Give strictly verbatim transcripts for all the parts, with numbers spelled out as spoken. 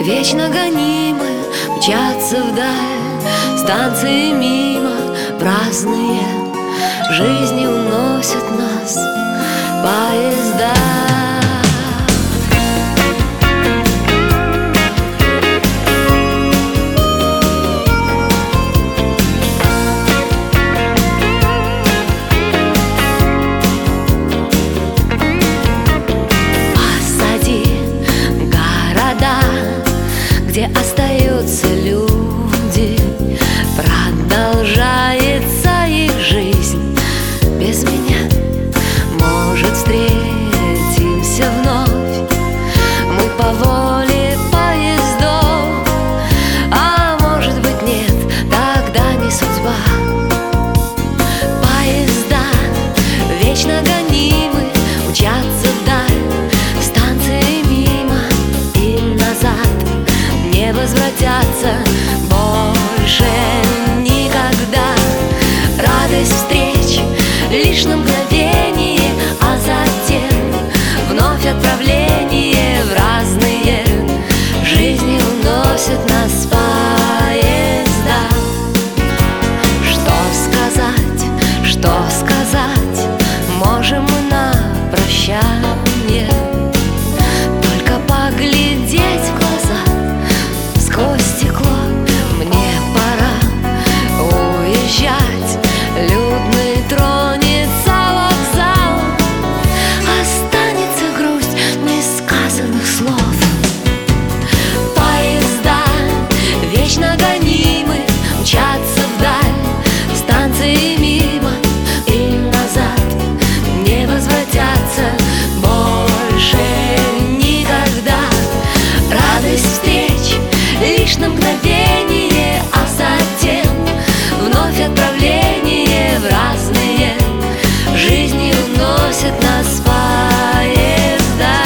Вечно гонимы мчатся вдаль, станции мимо праздные, жизни уносят нас поезда. Где остаются люди, продолжается их жизнь без меня. Может, встретимся вновь мы по воле поездов, а может быть нет, тогда не судьба. Поезда вечно гонимы, мчатся вдаль, станции мимо и назад не возвратятся больше никогда. Радость встреч лишь на мгновение, а затем вновь отправление в разные жизни уносят нас поезда. Что сказать, что сказать можем мы на прощание? Только поглядеть в глаза сквозь стекло. Мне пора уезжать, людный тронется вокзал, останется грусть несказанных слов. Поезда вечно гонимы, мчатся вдаль, станции мимо и назад не возвратятся больше никогда. Радость встреч лишь на мгновение, а затем вновь отправление в разные жизни уносят нас поезда.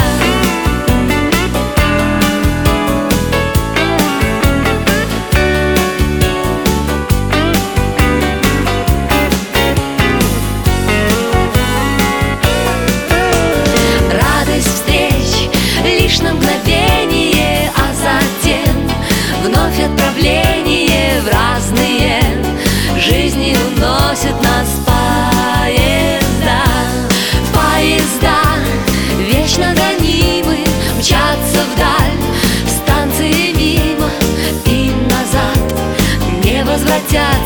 Радость встреч лишь на мгновение, а затем вновь отправление в разные жизни уносят нас поезда. Поезда вечно гонимы, мчатся вдаль, станции мимо и назад не возвратятся